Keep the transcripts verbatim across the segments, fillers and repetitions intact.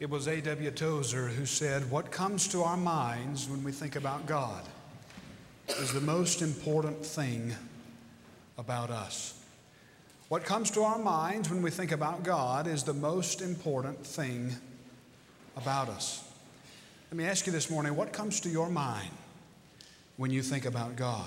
It was A W Tozer who said, "What comes to our minds when we think about God is the most important thing about us." What comes to our minds when we think about God is the most important thing about us. Let me ask you this morning, what comes to your mind when you think about God?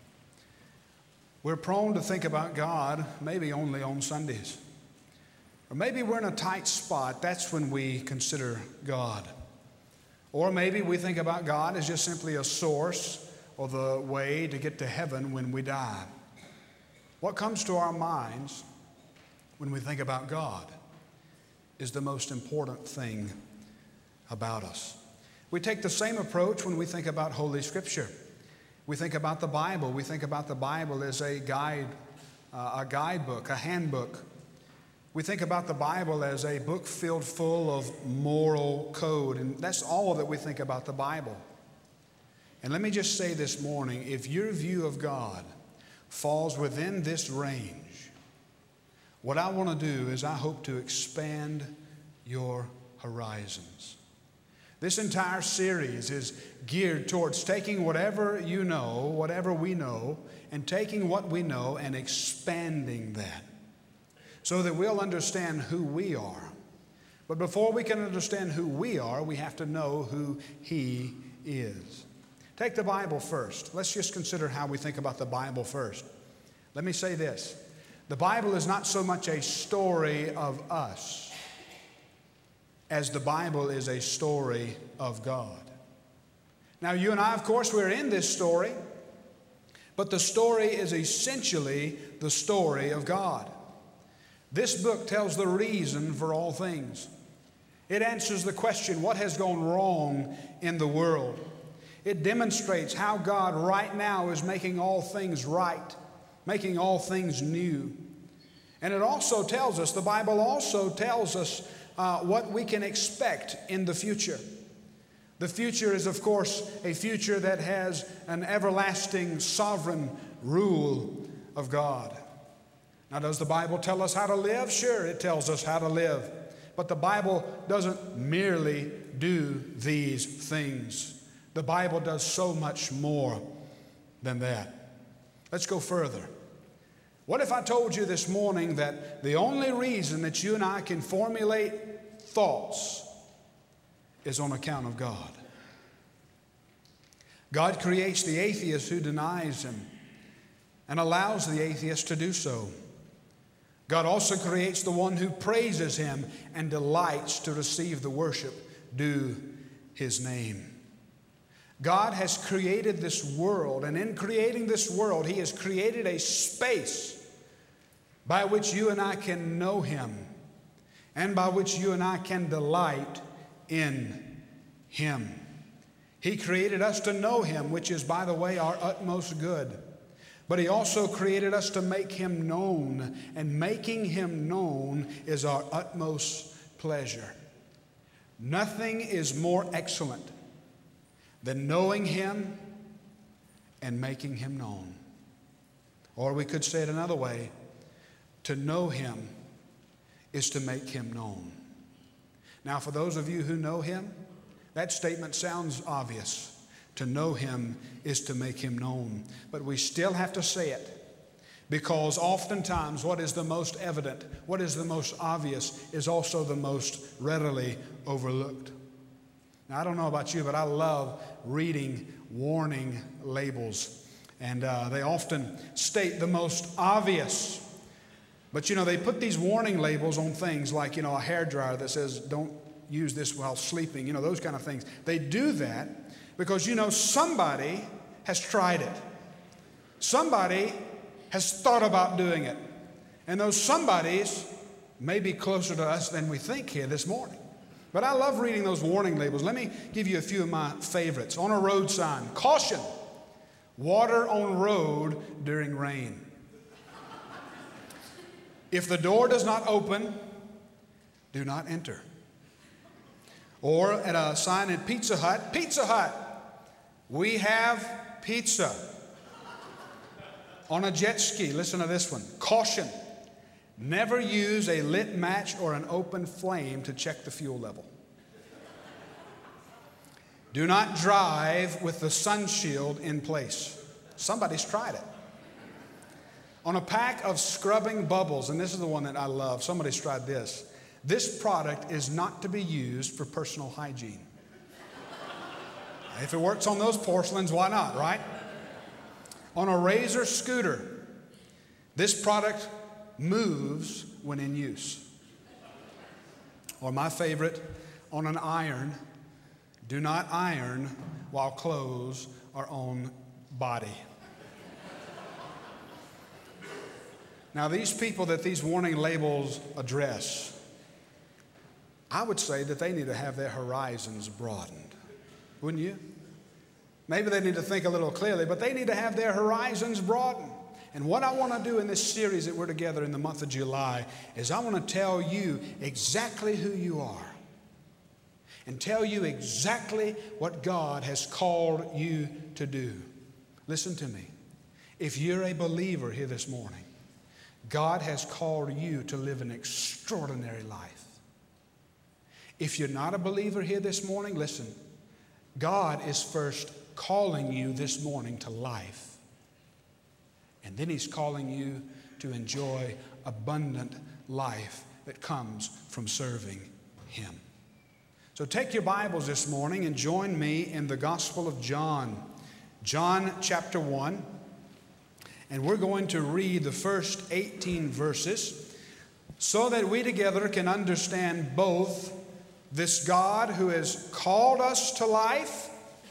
We're prone to think about God maybe only on Sundays. Or maybe we're in a tight spot. That's when we consider God. Or maybe we think about God as just simply a source or the way to get to heaven when we die. What comes to our minds when we think about God is the most important thing about us. We take the same approach when we think about Holy Scripture. We think about the Bible. We think about the Bible as a guide, uh, a guidebook, a handbook. We think about the Bible as a book filled full of moral code, and that's all that we think about the Bible. And let me just say this morning, if your view of God falls within this range, what I want to do is I hope to expand your horizons. This entire series is geared towards taking whatever you know, whatever we know, and taking what we know and expanding that, so that we'll understand who we are. But before we can understand who we are, we have to know who He is. Take the Bible first. Let's just consider how we think about the Bible first. Let me say this. The Bible is not so much a story of us as the Bible is a story of God. Now, you and I, of course, we're in this story, but the story is essentially the story of God. This book tells the reason for all things. It answers the question, what has gone wrong in the world? It demonstrates how God right now is making all things right, making all things new. And it also tells us, the Bible also tells us uh, what we can expect in the future. The future is, of course, a future that has an everlasting sovereign rule of God. Now, does the Bible tell us how to live? Sure, it tells us how to live. But the Bible doesn't merely do these things. The Bible does so much more than that. Let's go further. What if I told you this morning that the only reason that you and I can formulate thoughts is on account of God? God creates the atheist who denies Him and allows the atheist to do so. God also creates the one who praises Him and delights to receive the worship due His name. God has created this world, and in creating this world, He has created a space by which you and I can know Him and by which you and I can delight in Him. He created us to know Him, which is, by the way, our utmost good. But He also created us to make Him known, and making Him known is our utmost pleasure. Nothing is more excellent than knowing Him and making Him known. Or we could say it another way, to know Him is to make Him known. Now, for those of you who know Him, that statement sounds obvious. To know Him is to make Him known. But we still have to say it, because oftentimes what is the most evident, what is the most obvious, is also the most readily overlooked. Now, I don't know about you, but I love reading warning labels. And uh, they often state the most obvious. But, you know, they put these warning labels on things like, you know, a hairdryer that says, don't use this while sleeping, you know, those kind of things. They do that because, you know, somebody has tried it. Somebody has thought about doing it. And those somebodies may be closer to us than we think here this morning. But I love reading those warning labels. Let me give you a few of my favorites. On a road sign, caution, water on road during rain. If the door does not open, do not enter. Or at a sign at Pizza Hut, Pizza Hut, we have pizza. On a jet ski, listen to this one. Caution, never use a lit match or an open flame to check the fuel level. Do not drive with the sun shield in place. Somebody's tried it. On a pack of scrubbing bubbles, and this is the one that I love, somebody's tried this. This product is not to be used for personal hygiene. If it works on those porcelains, why not, right? On a Razor scooter, this product moves when in use. Or my favorite, on an iron, do not iron while clothes are on body. Now, these people that these warning labels address, I would say that they need to have their horizons broadened. Wouldn't you? Maybe they need to think a little clearly, but they need to have their horizons broadened. And what I want to do in this series that we're together in the month of July is I want to tell you exactly who you are and tell you exactly what God has called you to do. Listen to me. If you're a believer here this morning, God has called you to live an extraordinary life. If you're not a believer here this morning, listen. God is first calling you this morning to life. And then He's calling you to enjoy abundant life that comes from serving Him. So take your Bibles this morning and join me in the Gospel of John. John chapter one. And we're going to read the first eighteen verses so that we together can understand both this God who has called us to life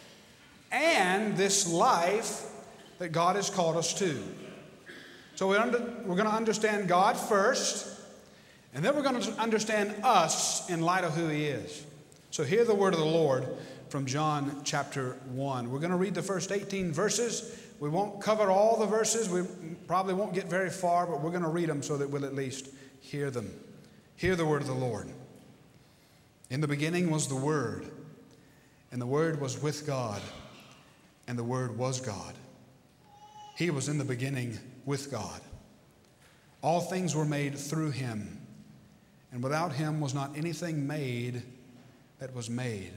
and this life that God has called us to. So we're, under, we're going to understand God first, and then we're going to understand us in light of who He is. So hear the word of the Lord from John chapter one. We're going to read the first eighteen verses. We won't cover all the verses. We probably won't get very far, but we're going to read them so that we'll at least hear them. Hear the word of the Lord. In the beginning was the Word, and the Word was with God, and the Word was God. He was in the beginning with God. All things were made through Him, and without Him was not anything made that was made.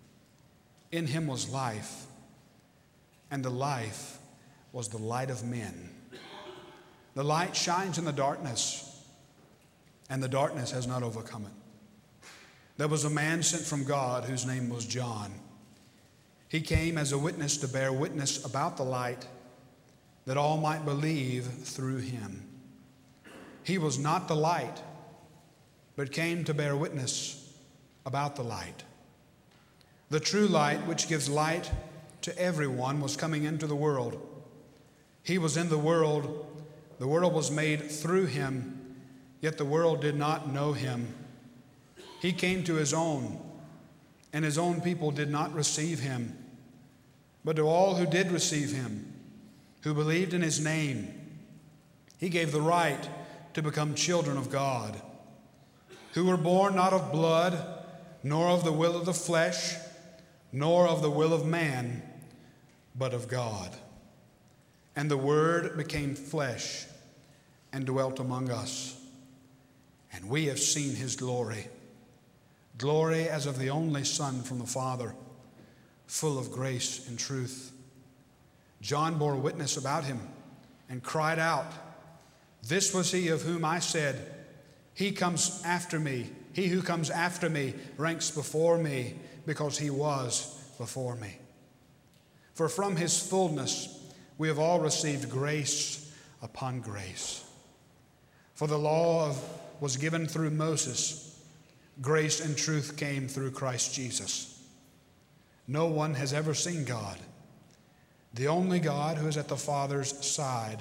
In Him was life, and the life was the light of men. The light shines in the darkness, and the darkness has not overcome it. There was a man sent from God whose name was John. He came as a witness to bear witness about the light, that all might believe through him. He was not the light, but came to bear witness about the light. The true light, which gives light to everyone, was coming into the world. He was in the world. The world was made through him, yet the world did not know him. He came to his own, and his own people did not receive him. But to all who did receive him, who believed in his name, he gave the right to become children of God, who were born not of blood, nor of the will of the flesh, nor of the will of man, but of God. And the Word became flesh and dwelt among us. And we have seen his glory, glory as of the only Son from the Father, full of grace and truth. John bore witness about him and cried out, "This was he of whom I said, he comes after me. He who comes after me ranks before me, because he was before me." For from his fullness we have all received grace upon grace. For the law of, was given through Moses. Grace and truth came through Christ Jesus. No one has ever seen God. The only God who is at the Father's side,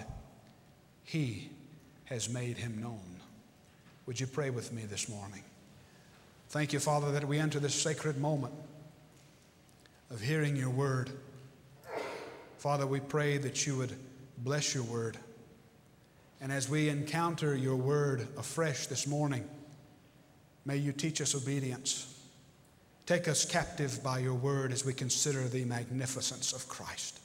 he has made him known. Would you pray with me this morning? Thank you, Father, that we enter this sacred moment of hearing your word. Father, we pray that you would bless your word. And as we encounter your word afresh this morning, may you teach us obedience. Take us captive by your word as we consider the magnificence of Christ.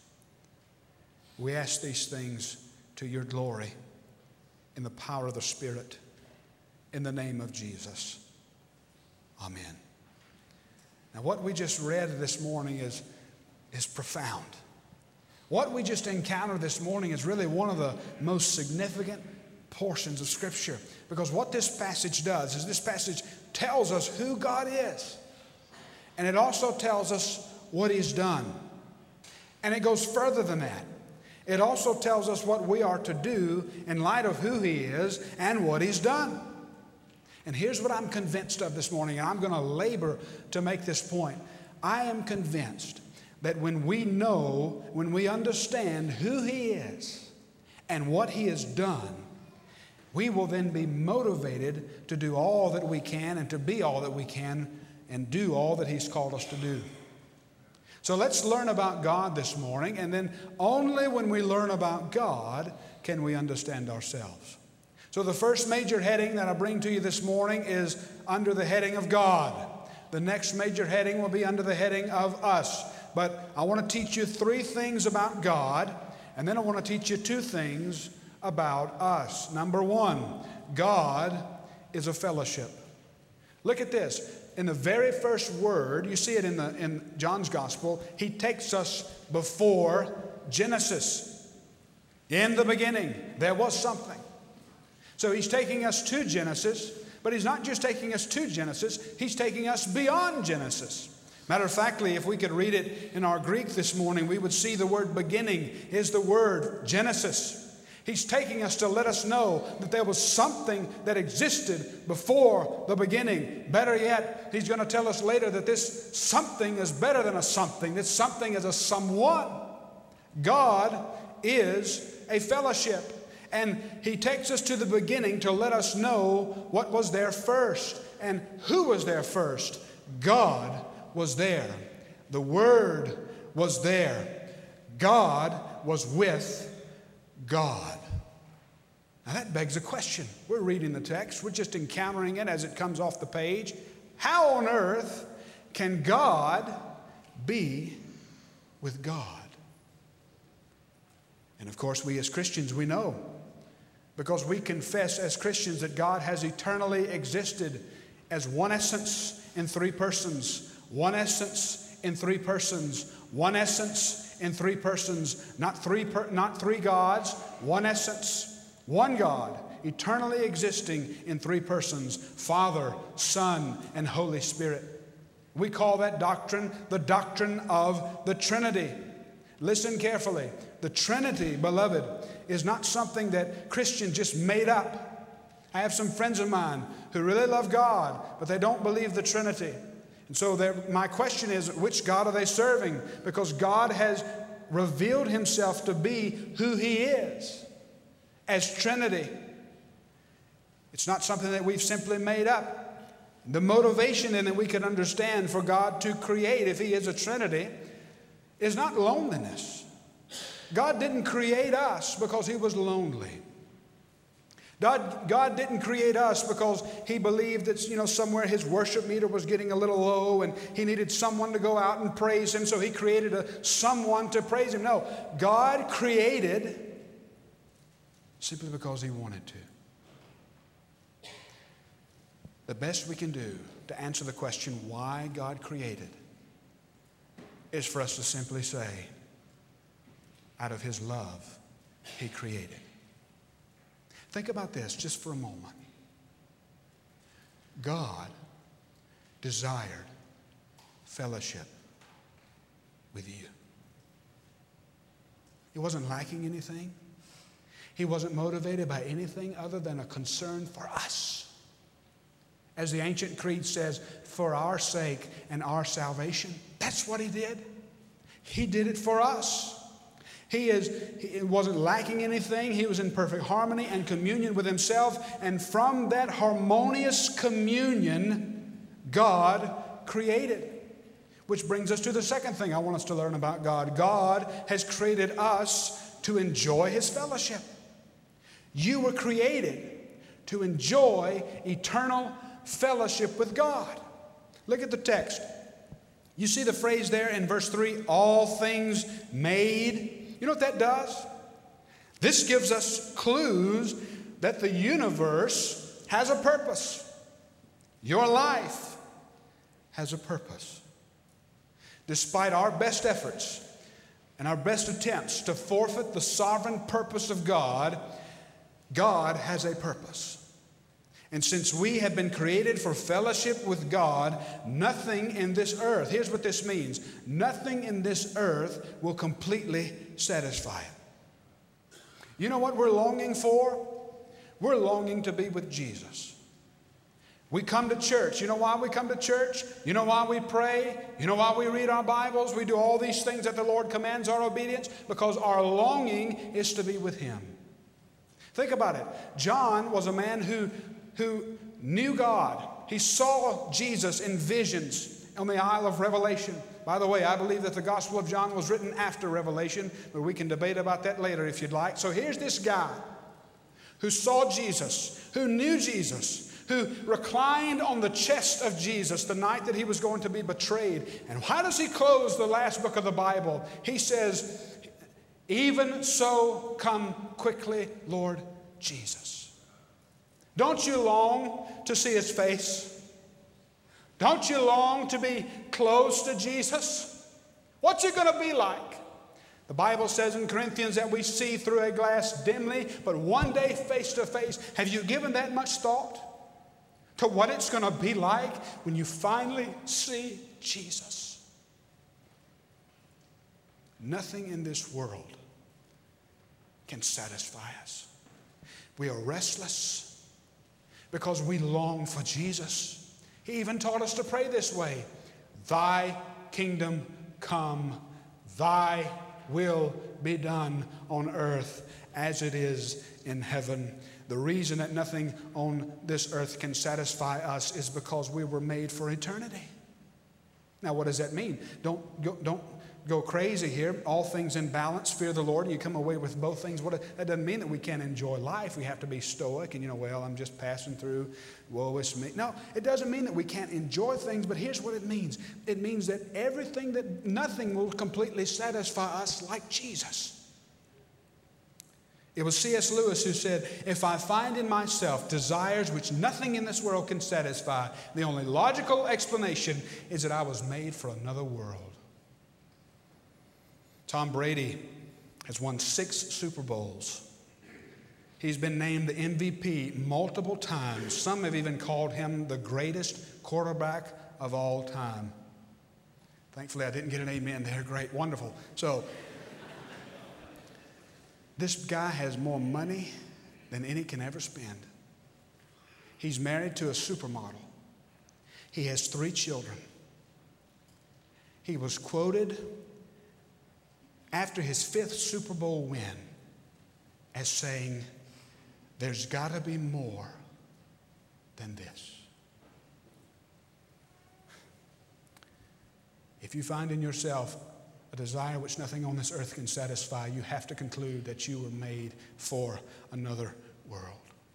We ask these things to your glory in the power of the Spirit, in the name of Jesus. Amen. Now, what we just read this morning is, is profound. What we just encountered this morning is really one of the most significant portions of Scripture. Because what this passage does is this passage tells us who God is. And it also tells us what He's done. And it goes further than that. It also tells us what we are to do in light of who He is and what He's done. And here's what I'm convinced of this morning, and I'm going to labor to make this point. I am convinced that when we know, when we understand who He is and what He has done, we will then be motivated to do all that we can and to be all that we can and do all that He's called us to do. So let's learn about God this morning, and then only when we learn about God can we understand ourselves. So the first major heading that I bring to you this morning is under the heading of God. The next major heading will be under the heading of us. But I want to teach you three things about God, and then I want to teach you two things about us. Number one, God is a fellowship. Look at this. In the very first word, you see it in, the, in John's Gospel, he takes us before Genesis. In the beginning, there was something. So he's taking us to Genesis, but he's not just taking us to Genesis, he's taking us beyond Genesis. Matter of factly, if we could read it in our Greek this morning, we would see the word beginning is the word Genesis. He's taking us to let us know that there was something that existed before the beginning. Better yet, he's going to tell us later that this something is better than a something. This something is a someone. God is a fellowship. And he takes us to the beginning to let us know what was there first. And who was there first? God was there. The Word was there. God was with God. Now that begs a question. We're reading the text. We're just encountering it as it comes off the page. How on earth can God be with God? And of course, we as Christians, we know. Because we confess as Christians that God has eternally existed as one essence in three persons. One essence in three persons. One essence in three persons. Not three, per, not three gods. One essence. One God. Eternally existing in three persons. Father, Son, and Holy Spirit. We call that doctrine the doctrine of the Trinity. Listen carefully. The Trinity, beloved, is not something that Christians just made up. I have some friends of mine who really love God, but they don't believe the Trinity. And so my question is, which God are they serving? Because God has revealed Himself to be who He is as Trinity. It's not something that we've simply made up. The motivation then that we can understand for God to create, if He is a Trinity, is not loneliness. God didn't create us because He was lonely. God, God didn't create us because He believed that, you know, somewhere His worship meter was getting a little low and He needed someone to go out and praise Him, so He created a, someone to praise Him. No, God created simply because He wanted to. The best we can do to answer the question why God created is for us to simply say, out of His love, He created. Think about this just for a moment. God desired fellowship with you. He wasn't lacking anything. He wasn't motivated by anything other than a concern for us. As the ancient creed says, for our sake and our salvation. That's what He did. He did it for us. He is, he wasn't lacking anything. He was in perfect harmony and communion with Himself. And from that harmonious communion, God created. Which brings us to the second thing I want us to learn about God. God has created us to enjoy His fellowship. You were created to enjoy eternal fellowship with God. Look at the text. You see the phrase there in verse three, all things made. You know what that does? This gives us clues that the universe has a purpose. Your life has a purpose. despite our best efforts and our best attempts to forfeit the sovereign purpose of God, God has a purpose. And since we have been created for fellowship with God, nothing in this earth, here's what this means, nothing in this earth will completely satisfy it. You know what we're longing for? We're longing to be with Jesus. We come to church. You know why we come to church? You know why we pray? You know why we read our Bibles? We do all these things that the Lord commands our obedience? Because our longing is to be with Him. Think about it. John was a man who, who knew God. He saw Jesus in visions on the Isle of Revelation. By the way, I believe that the Gospel of John was written after Revelation, but we can debate about that later if you'd like. So here's this guy who saw Jesus, who knew Jesus, who reclined on the chest of Jesus the night that he was going to be betrayed. And how does he close the last book of the Bible? He says, "Even so, come quickly, Lord Jesus." Don't you long to see His face? Don't you long to be close to Jesus? What's it going to be like? The Bible says in Corinthians that we see through a glass dimly, but one day face to face. Have you given that much thought to what it's going to be like when you finally see Jesus? Nothing in this world can satisfy us. We are restless because we long for Jesus. He even taught us to pray this way: "Thy kingdom come, thy will be done on earth as it is in heaven." The reason that nothing on this earth can satisfy us is because we were made for eternity. Now, what does that mean? Don't go, don't go crazy here. All things in balance, fear the Lord, and you come away with both things. What, that doesn't mean that we can't enjoy life. We have to be stoic and, you know, well, I'm just passing through. Woe is me. No, it doesn't mean that we can't enjoy things, but here's what it means. It means that everything, that nothing will completely satisfy us like Jesus. It was C S Lewis who said, "If I find in myself desires which nothing in this world can satisfy, the only logical explanation is that I was made for another world." Tom Brady has won six Super Bowls. He's been named the M V P multiple times. Some have even called him the greatest quarterback of all time. Thankfully, I didn't get an amen there. Great, wonderful. So, this guy has more money than any can ever spend. He's married to a supermodel. He has three children. He was quoted after his fifth Super Bowl win as saying, "There's got to be more than this." If you find in yourself a desire which nothing on this earth can satisfy, you have to conclude that you were made for another world.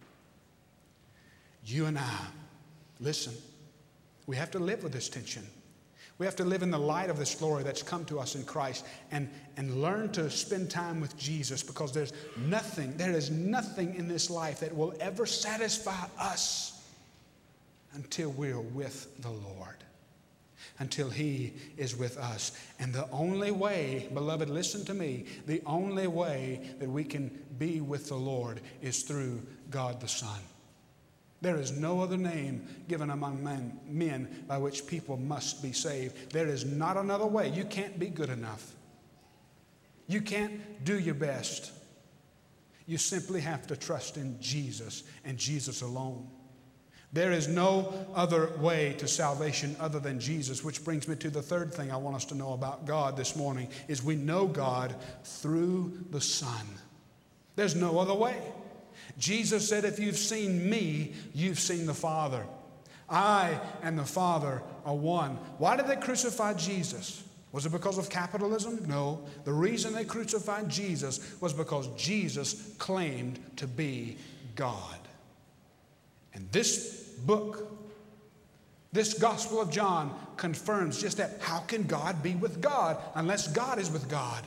You and I, listen, we have to live with this tension. We have to live in the light of this glory that's come to us in Christ and, and learn to spend time with Jesus, because there's nothing, there is nothing in this life that will ever satisfy us until we're with the Lord, until He is with us. And the only way, beloved, listen to me, the only way that we can be with the Lord is through God the Son. There is no other name given among men, men by which people must be saved. There is not another way. You can't be good enough. You can't do your best. You simply have to trust in Jesus and Jesus alone. There is no other way to salvation other than Jesus, which brings me to the third thing I want us to know about God this morning, is we know God through the Son. There's no other way. Jesus said, "If you've seen me, you've seen the Father. I and the Father are one." Why did they crucify Jesus? Was it because of capitalism? No. The reason they crucified Jesus was because Jesus claimed to be God. And this book, this Gospel of John, confirms just that. How can God be with God unless God is with God?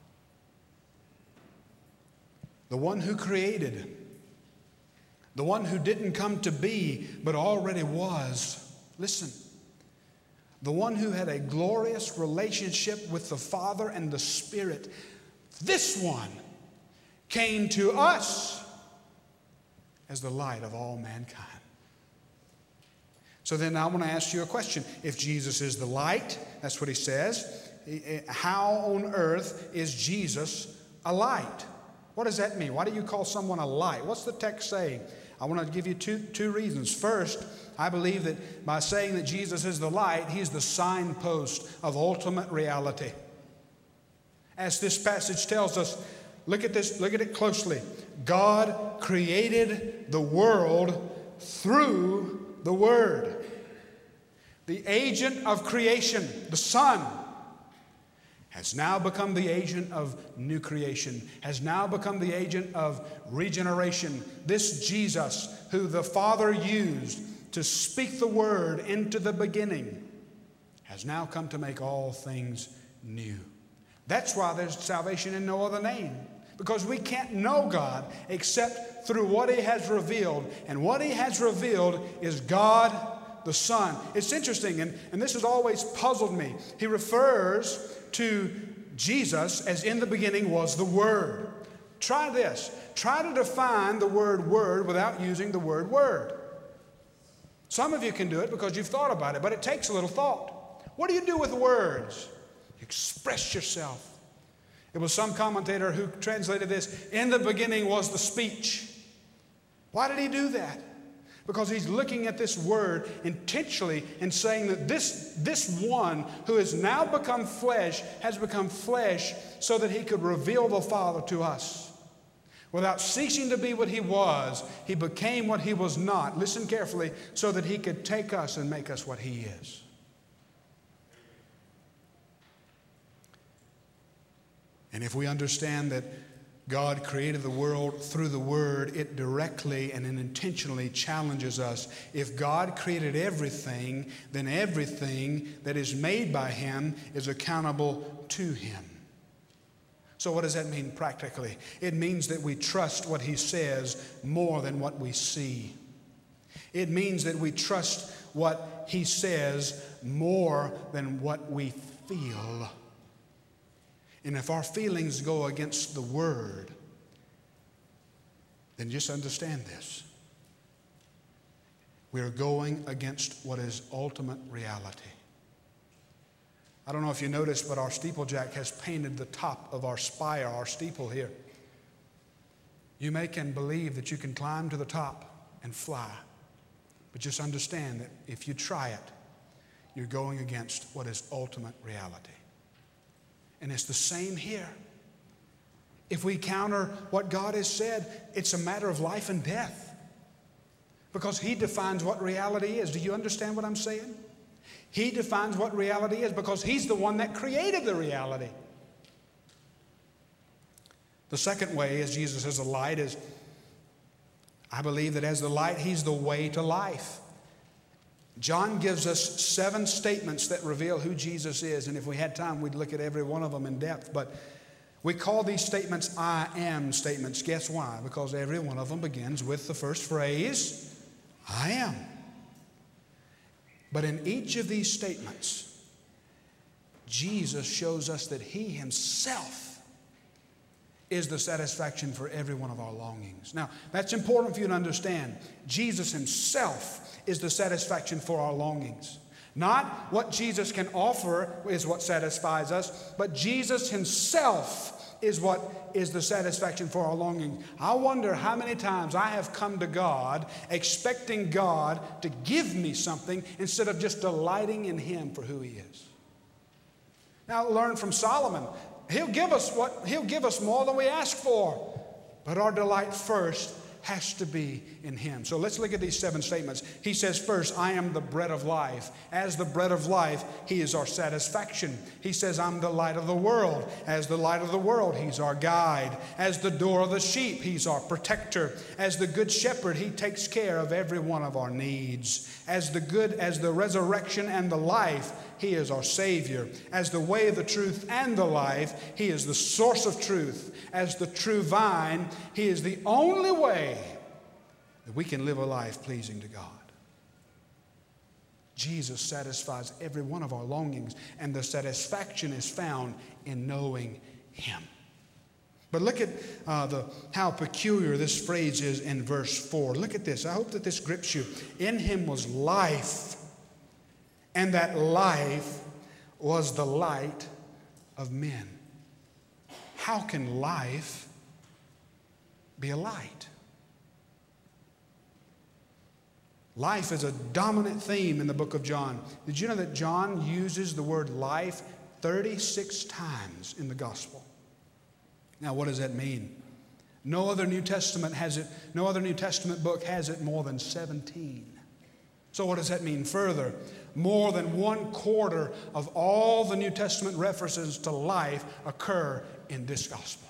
The one who created, the one who didn't come to be but already was. Listen, the one who had a glorious relationship with the Father and the Spirit, this one came to us as the light of all mankind. So then I want to ask you a question. If Jesus is the light, that's what he says, how on earth is Jesus a light? What does that mean? Why do you call someone a light? What's the text saying? I want to give you two, two reasons. First, I believe that by saying that Jesus is the light, he's the signpost of ultimate reality. As this passage tells us, look at this, look at it closely. God created the world through the Word. The agent of creation, the Son, has now become the agent of new creation, has now become the agent of regeneration. This Jesus, who the Father used to speak the Word into the beginning, has now come to make all things new. That's why there's salvation in no other name, because we can't know God except through what He has revealed. And what He has revealed is God the Son. It's interesting, and, and this has always puzzled me. He refers to Jesus as in the beginning was the Word. Try this. Try to define the word word without using the word word. Some of you can do it because you've thought about it, but it takes a little thought. What do you do with words? Express yourself. It was some commentator who translated this, in the beginning was the speech. Why did he do that? Because he's looking at this word intentionally and saying that this, this one who has now become flesh has become flesh so that he could reveal the Father to us. Without ceasing to be what he was, he became what he was not. Listen carefully, so that he could take us and make us what he is. And if we understand that God created the world through the Word, it directly and intentionally challenges us. If God created everything, then everything that is made by Him is accountable to Him. So what does that mean practically? It means that we trust what He says more than what we see. It means that we trust what He says more than what we feel. And if our feelings go against the Word, then just understand this. We're going against what is ultimate reality. I don't know if you noticed, but our steeplejack has painted the top of our spire, our steeple here. You may can believe that you can climb to the top and fly, but just understand that if you try it, you're going against what is ultimate reality. And it's the same here. If we counter what God has said, it's a matter of life and death. Because He defines what reality is. Do you understand what I'm saying? He defines what reality is because He's the one that created the reality. The second way, as Jesus is the light, is I believe that as the light, He's the way to life. John gives us seven statements that reveal who Jesus is, and if we had time, we'd look at every one of them in depth. But we call these statements I am statements. Guess why? Because every one of them begins with the first phrase, I am. But in each of these statements, Jesus shows us that He Himself is the satisfaction for every one of our longings. Now, that's important for you to understand. Jesus Himself is the satisfaction for our longings. Not what Jesus can offer is what satisfies us, but Jesus Himself is what is the satisfaction for our longing. I wonder how many times I have come to God expecting God to give me something instead of just delighting in Him for who He is. Now, learn from Solomon. He'll give us what He'll give us more than we ask for, but our delight first has to be in Him. So let's look at these seven statements. He says first, I am the bread of life. As the bread of life, He is our satisfaction. He says, I'm the light of the world. As the light of the world, He's our guide. As the door of the sheep, He's our protector. As the good shepherd, He takes care of every one of our needs. As the good, as the resurrection and the life, He is our Savior. As the way, the truth, and the life, He is the source of truth. As the true vine, He is the only way that we can live a life pleasing to God. Jesus satisfies every one of our longings, and the satisfaction is found in knowing Him. But look at uh, the, how peculiar this phrase is in verse four. Look at this. I hope that this grips you. In Him was life, and that life was the light of men. How can life be a light? Life is a dominant theme in the book of John. Did you know that John uses the word life thirty-six times in the gospel? Now, what does that mean? No other New Testament has it, no other New Testament book has it more than seventeen. So what does that mean further? More than one quarter of all the New Testament references to life occur in this gospel.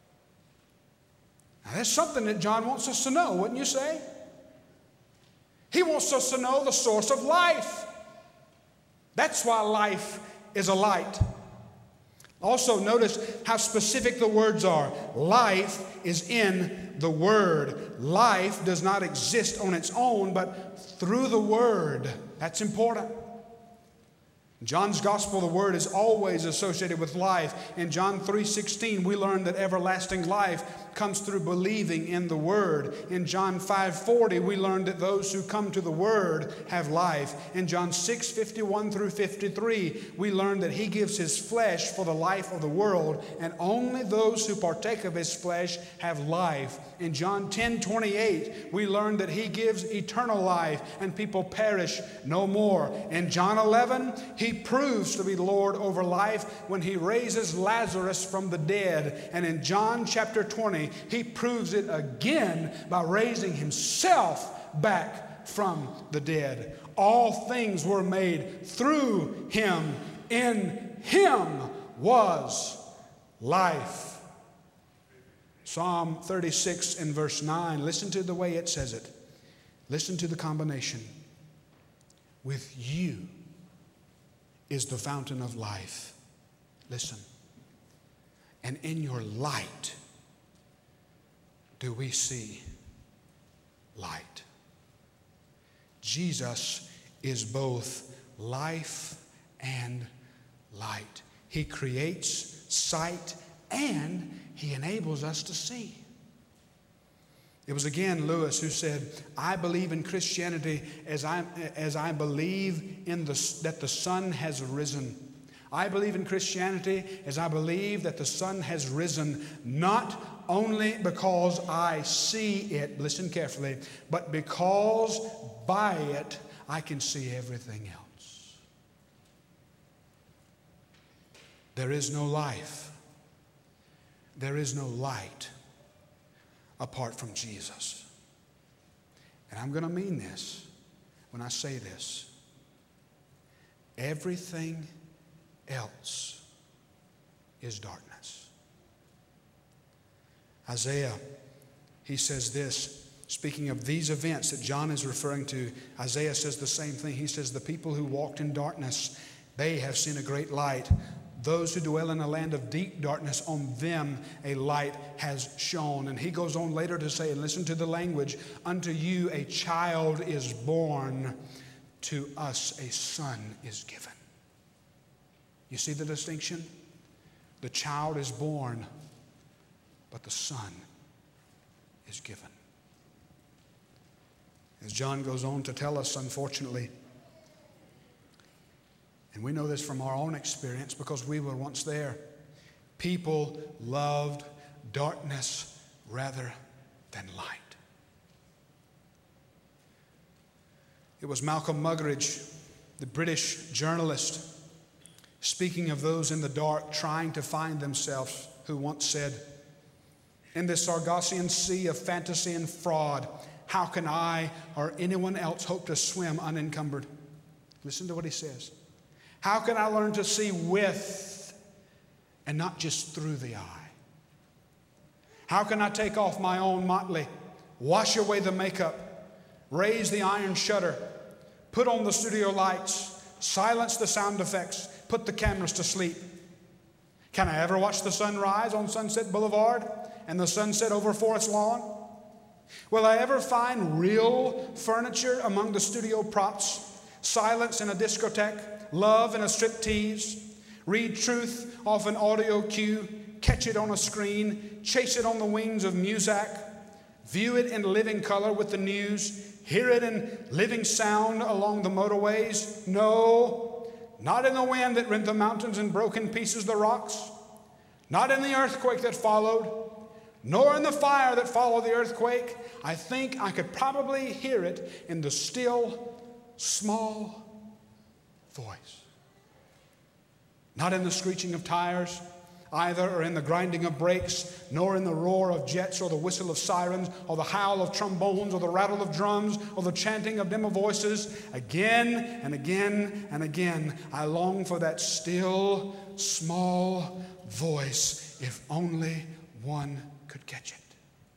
Now, that's something that John wants us to know, wouldn't you say? He wants us to know the source of life. That's why life is a light. Also, notice how specific the words are. Life is in the Word. Life does not exist on its own, but through the Word. That's important. In John's Gospel, the Word is always associated with life. In John three sixteen, we learn that everlasting life comes through believing in the Word. In John five forty, we learn that those who come to the Word have life. In John six fifty-one through fifty-three, we learn that He gives His flesh for the life of the world, and only those who partake of His flesh have life. In John ten twenty-eight, we learn that He gives eternal life, and people perish no more. In John eleven, He proves to be Lord over life when He raises Lazarus from the dead. And in John chapter twenty, He proves it again by raising Himself back from the dead. All things were made through Him. In Him was life. Psalm thirty-six and verse nine, listen to the way it says it. Listen to the combination. With you is the fountain of life. Listen. And in your light do we see light. Jesus is both life and light. He creates sight and He enables us to see. It was again Lewis who said, I believe in Christianity as I, as I believe in the, that the sun has risen. I believe in Christianity as I believe that the sun has risen, not only because I see it, listen carefully, but because by it I can see everything else. There is no life. There is no light apart from Jesus. And I'm going to mean this when I say this. Everything else is darkness. Isaiah, he says this, speaking of these events that John is referring to, Isaiah says the same thing. He says, the people who walked in darkness, they have seen a great light. Those who dwell in a land of deep darkness, on them a light has shone. And he goes on later to say, and listen to the language, unto you a child is born, to us a son is given. You see the distinction? The child is born, but the son is given. As John goes on to tell us, unfortunately, and we know this from our own experience because we were once there, people loved darkness rather than light. It was Malcolm Muggeridge, the British journalist, speaking of those in the dark trying to find themselves, who once said, in this Sargassian sea of fantasy and fraud, how can I or anyone else hope to swim unencumbered? Listen to what he says. How can I learn to see with and not just through the eye? How can I take off my own motley, wash away the makeup, raise the iron shutter, put on the studio lights, silence the sound effects, put the cameras to sleep? Can I ever watch the sun rise on Sunset Boulevard and the sunset over Forest Lawn? Will I ever find real furniture among the studio props? silence in a discotheque, love in a striptease, read truth off an audio cue, catch it on a screen, chase it on the wings of music, view it in living color with the news, hear it in living sound along the motorways. No, not in the wind that rent the mountains and broke in pieces the rocks, not in the earthquake that followed, nor in the fire that followed the earthquake. I think I could probably hear it in the still, small voice. Not in the screeching of tires, either, or in the grinding of brakes, nor in the roar of jets, or the whistle of sirens, or the howl of trombones, or the rattle of drums, or the chanting of dim voices. Again and again and again, I long for that still, small voice, if only one could catch it.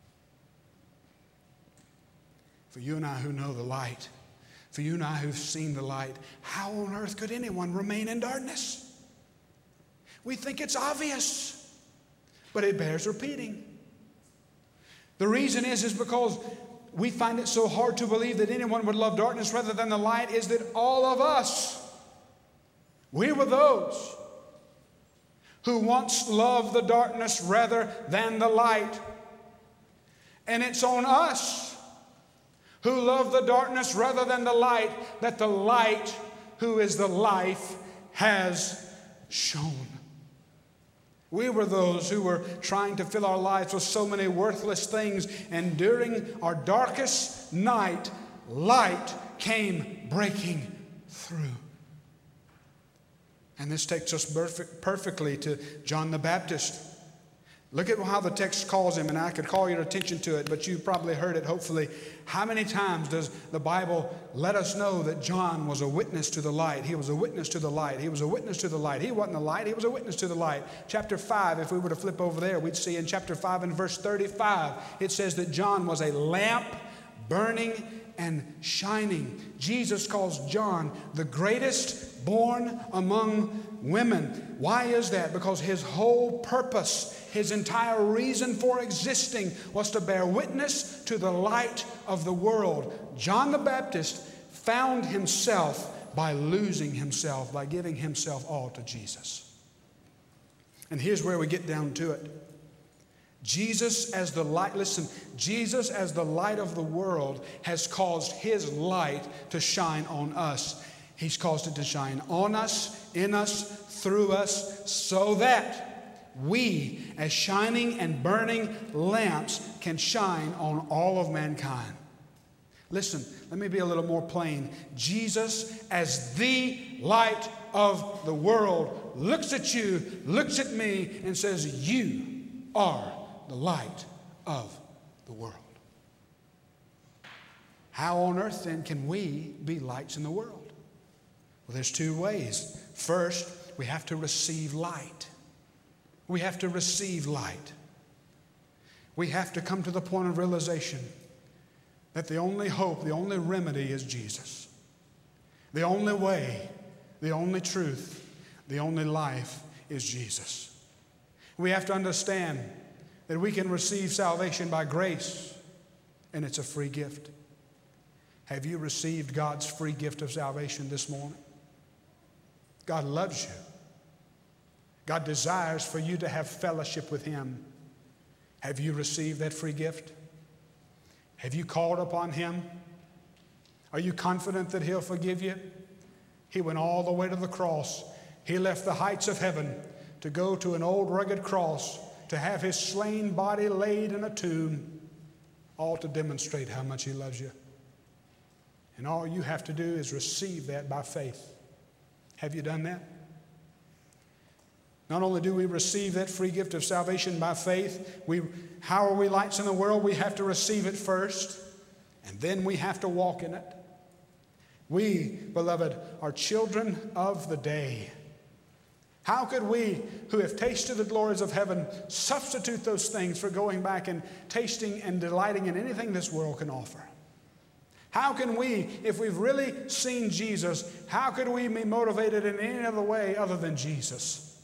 For you and I who know the light, for you and I who've seen the light, how on earth could anyone remain in darkness? We think it's obvious, but it bears repeating. The reason is, is because we find it so hard to believe that anyone would love darkness rather than the light, is that all of us, we were those who once loved the darkness rather than the light. And it's on us who love the darkness rather than the light that the light, who is the life, has shone. We were those who were trying to fill our lives with so many worthless things, and during our darkest night, light came breaking through. And this takes us perfect, perfectly to John the Baptist. Look at how the text calls him, and I could call your attention to it, but you probably heard it, hopefully. How many times does the Bible let us know that John was a witness to the light? He was a witness to the light. He was a witness to the light. He wasn't the light. He was a witness to the light. Chapter five, if we were to flip over there, we'd see in chapter five and verse thirty-five, it says that John was a lamp burning and shining. Jesus calls John the greatest born among women. Why is that? Because his whole purpose, his entire reason for existing, was to bear witness to the light of the world. John the Baptist found himself by losing himself, by giving himself all to Jesus. And here's where we get down to it. Jesus as the light, listen, Jesus as the light of the world has caused his light to shine on us. He's caused it to shine on us, in us, through us, so that we, as shining and burning lamps, can shine on all of mankind. Listen, let me be a little more plain. Jesus, as the light of the world, looks at you, looks at me, and says, you are the light of the world. How on earth then can we be lights in the world? Well, there's two ways. First, we have to receive light. We have to receive light. We have to come to the point of realization that the only hope, the only remedy is Jesus. The only way, the only truth, the only life is Jesus. We have to understand that we can receive salvation by grace, and it's a free gift. Have you received God's free gift of salvation this morning? God loves you. God desires for you to have fellowship with Him. Have you received that free gift? Have you called upon Him? Are you confident that He'll forgive you? He went all the way to the cross. He left the heights of heaven to go to an old rugged cross, to have His slain body laid in a tomb, all to demonstrate how much He loves you. And all you have to do is receive that by faith. Have you done that? Not only do we receive that free gift of salvation by faith, we, how are we lights in the world? We have to receive it first, and then we have to walk in it. We, beloved, are children of the day. How could we, who have tasted the glories of heaven, substitute those things for going back and tasting and delighting in anything this world can offer? How can we, if we've really seen Jesus, how could we be motivated in any other way other than Jesus?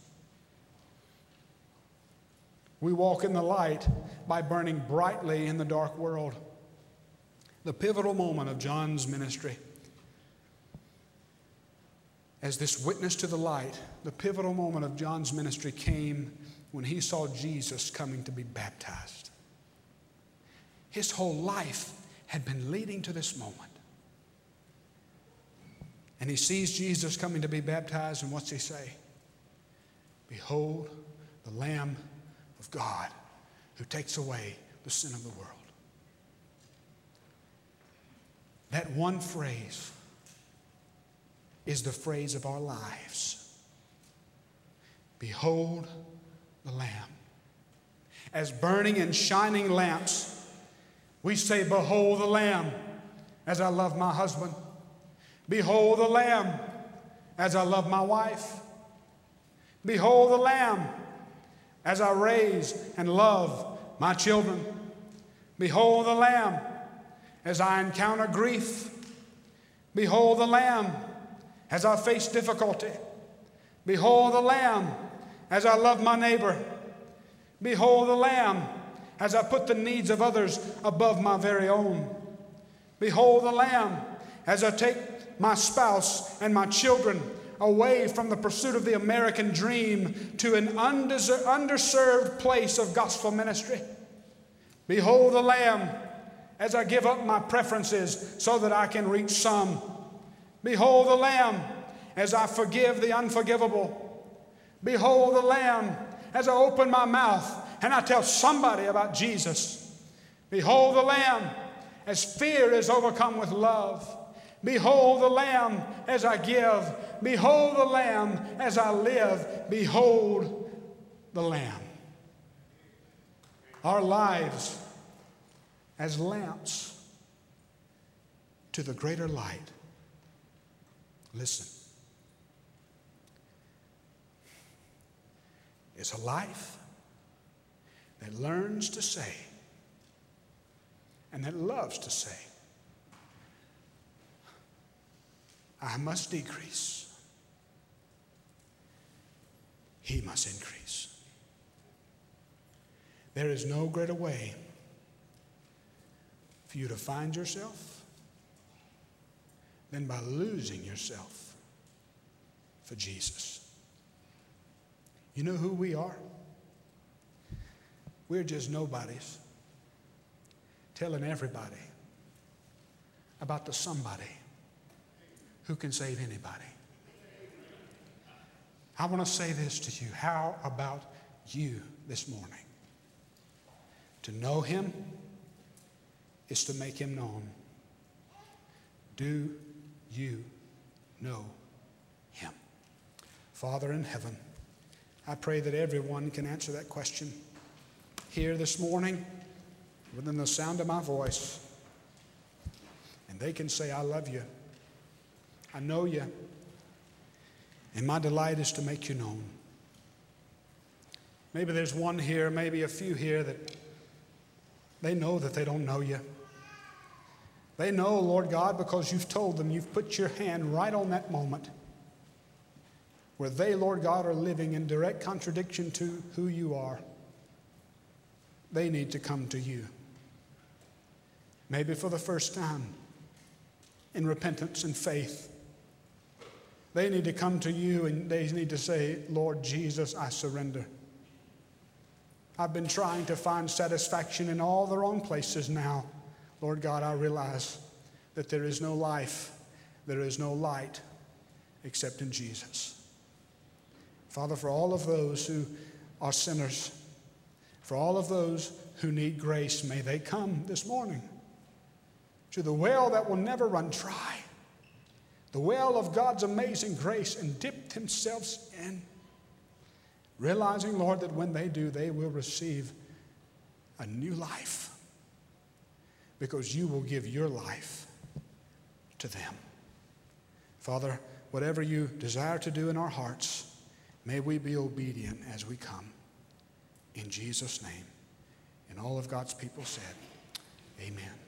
We walk in the light by burning brightly in the dark world. The pivotal moment of John's ministry as this witness to the light, the pivotal moment of John's ministry came when he saw Jesus coming to be baptized. His whole life had been leading to this moment. And he sees Jesus coming to be baptized, and what's he say? Behold, the Lamb of God who takes away the sin of the world. That one phrase is the phrase of our lives. Behold the Lamb. As burning and shining lamps, we say, behold the Lamb, as I love my husband. Behold the Lamb, as I love my wife. Behold the Lamb, as I raise and love my children. Behold the Lamb, as I encounter grief. Behold the Lamb, as I face difficulty. Behold the Lamb, as I love my neighbor. Behold the Lamb, as I put the needs of others above my very own. Behold the Lamb, as I take my spouse and my children away from the pursuit of the American dream to an undeser- underserved place of gospel ministry. Behold the Lamb, as I give up my preferences so that I can reach some. Behold the Lamb, as I forgive the unforgivable. Behold the Lamb, as I open my mouth and I tell somebody about Jesus. Behold the Lamb, as fear is overcome with love. Behold the Lamb as I give. Behold the Lamb as I live. Behold the Lamb. Our lives as lamps to the greater light. Listen. It's a life that learns to say and that loves to say, I must decrease. He must increase. There is no greater way for you to find yourself than by losing yourself for Jesus. You know who we are? We're just nobodies telling everybody about the somebody who can save anybody. I want to say this to you. How about you this morning? To know him is to make him known. Do you know him? Father in heaven, I pray that everyone can answer that question here this morning within the sound of my voice. And they can say, I love you. I know you. And my delight is to make you known. Maybe there's one here, maybe a few here that they know that they don't know you. They know, Lord God, because you've told them, you've put your hand right on that moment where they, Lord God, are living in direct contradiction to who you are. They need to come to you. Maybe for the first time in repentance and faith. They need to come to you and they need to say, Lord Jesus, I surrender. I've been trying to find satisfaction in all the wrong places now. Lord God, I realize that there is no life, there is no light except in Jesus. Father, for all of those who are sinners, for all of those who need grace, may they come this morning to the well that will never run dry, the well of God's amazing grace, and dip themselves in, realizing, Lord, that when they do, they will receive a new life because you will give your life to them. Father, whatever you desire to do in our hearts, may we be obedient as we come. In Jesus' name. And all of God's people said, amen.